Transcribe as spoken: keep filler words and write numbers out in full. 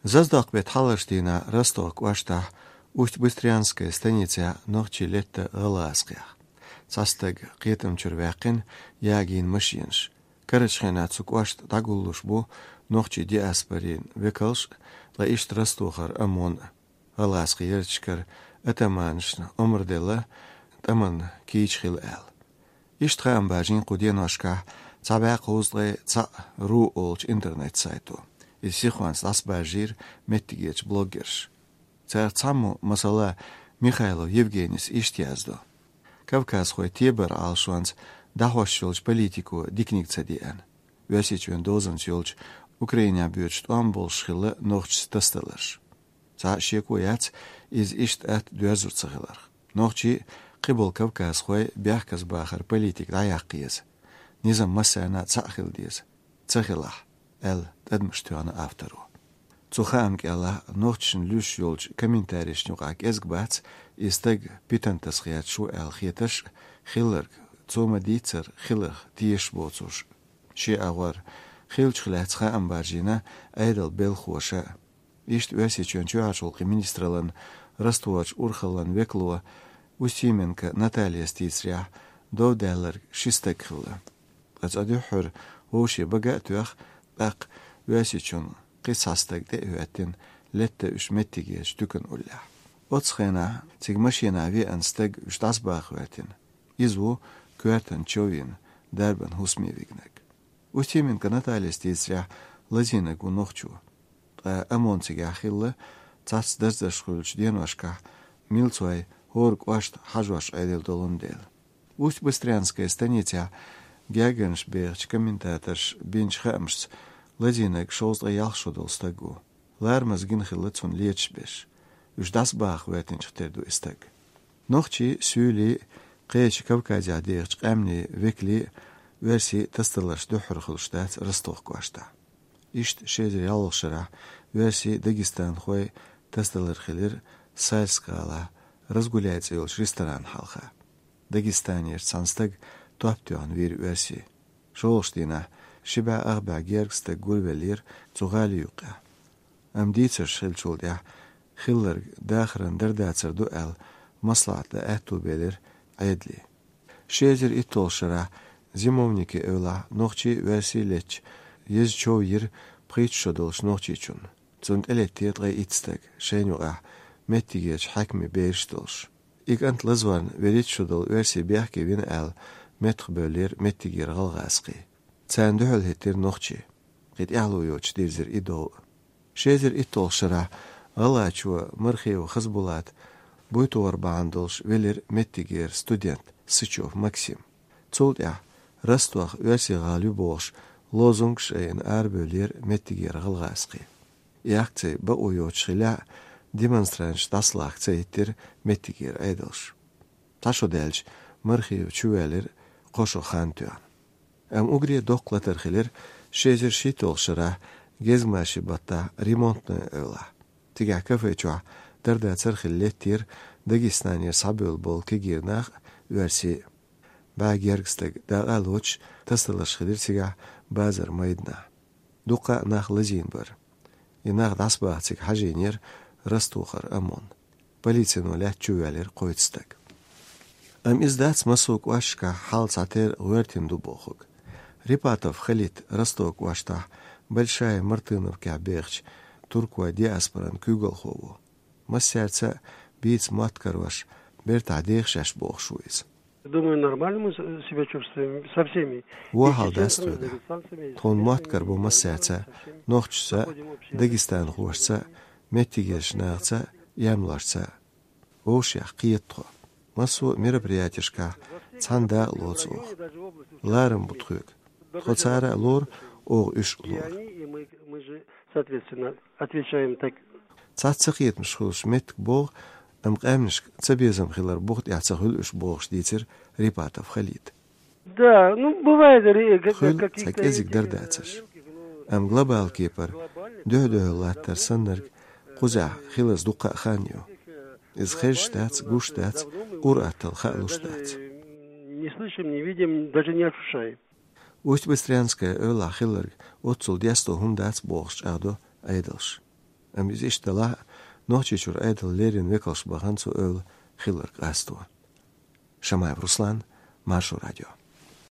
Заздак Халаштина Росток вашта Усть-Быстрянская станица ногчи летта Галасках. Цастаг қиетім чүрвәқін ягин машинш. Карачхена цуквашт дагулуш бу ногчи диаспорин векалш ла ишт растухар амон Галаски ерчкар атаманшн омрдела таман кичхил эл. Ишт хаам бажин қуденошка цабақ узлы ца ру олч интернет сайту. И сихуанс лас бажир меттигеч блогерш. Цар цаму масала Михайло Евгенис иштязду. Кавказ хой тебер алшуанс дахошчулч политику дикникца диэн. Весичвен дозан чулч Украиня бюджет амболшхилы ногч тасталаш. Ца шекуяц из ишт эт дуязурцахилар. Ногчи қибол Кавказ хой бяхказ бахар политик даяқиез. Низам масана цахил диез. Цахилах. Эл тадмштуана автору. Цухамки Алла ногчшн люш юлч комментарийшнюгак эзгбац истег питантасхият шу эл хиташ хиллерг цума дицер хиллах тиеш боцуш. Ши агвар хилчхлацха амбаржина айдал белхоша. Ишт весичен чуашулки министралан растуач урхалан веклуа Усименко Наталья Стицря довдалер шистек хилла. Ацадюхур оши багатуах бак весичен قصاصتك ده هواتين لتا اش متيجي شتوكن أولا. أتصخينا تيج ماشينا في أنستج اش تصباخ هواتين. إزو كوارتن تشوين داربن هوسمي ويجنك. وتيمين كنتالي استيسرع لزينك ونخشو. أمون تيج أخيلة تص درزش خلش دينوشكا ميلتوي هورك واشت حجوش عيدل دولون ديل. وش بستريانسكا станица Гягенш бирч комментаторш бинч хамш Ладинек шоуст аялшудал стагу. Лармас гинхилыцун лечбеш. Уж дас бах вэтинч терду истаг. Нохчи сюли قيش Кавказя дирч قامني векли верси тасталаш духрхылштат Ростов квашта. Ишт шезер ялшара верси Дагестан хой тасталар хилер сальскала разгуляется юлш ресторан халха. Дагестанер санстаг топтюан вир верси. Шолштина شبع أغبع جيركستك قولبالير تغالي يوقع. أم ديتر شلشول ديا خلر داخرن درداتر دوال مصلحة لأهتو بيلر عيدلي. شيزر إتول شرع زيمومنيكي أولا نوخشي واسيليتش يز شو ير بخيت شدولش نوخشي چون. زند إليتيت غي إتستك شين يوقع متيجيش حكمي بيرشتولش. إيك أنت لزوان وريت شدول واسي بيحكي بين آل متخبالير متيجير غالغاسقي. Цандухал хитер нохчи. Гит ялу йоч дирзер идол. Шезер итол шара алачва мархеу хазбулат. Буйтуар баандолш велер меттигер студент Сычев Максим. Цулдя Ростов верси галю бош лозунг шейн арбелер меттигер галгаски. Яхце ба ойоч хиля демонстранш таслах цейтер меттигер айдолш. Ташо делж мархеу чуэлер кошо хантуан. Am угре доклатер хилер шезер шитол шара гезмаши бата ремонтны öla. Тига кафечва дерда церхиллеттер Дагестанер сабыл бол кегирнах верси ба гергстег да алоч тасталаш хилер тига базар майдна. Дука нах лазин бар. Инах дасбахтик хажинер растухар амон. Полицияну лят чувалер койцтаг. Am издац масук вашка халцатер уертин дубохук. Репатов Халид Росток вашта большая Мартыновка бехч туркуа диаспоран кюгалхову. Массерца биц маткар ваш берта дехшаш бохшуиз. Думаю, нормально мы себя чувствуем со всеми. Вахал дастуда. Тон маткар бо массерца нохчса Дагестан хошса меттигеш нахца ямларца. Ошях қиетто. Масу мероприятишка цанда лоцух. Ларым бутхук. Хоцара лор ог үш лор. Мы же, соответственно, отвечаем так. Цацахиет мшхулш метк бог ам qamnish цабезам хилар бухт яцахул үш бог штицер Репатов Халид. Да, ну бывает какие-то цакезик дардацаш. Ам глобал кепар дödö латтар саннер quzа хилас дуqa ханью. Из хэштац гуштац уратал халуштац. Не слышим, не видим, даже не ощущаем. Усть-Быстрянская öla хиллер отцул десто хундац богш адо айдалш. am is ishtala nochchur edel lerin wekels bagansu öl khiller qastua. Shamay Ruslan, Marsho Radio.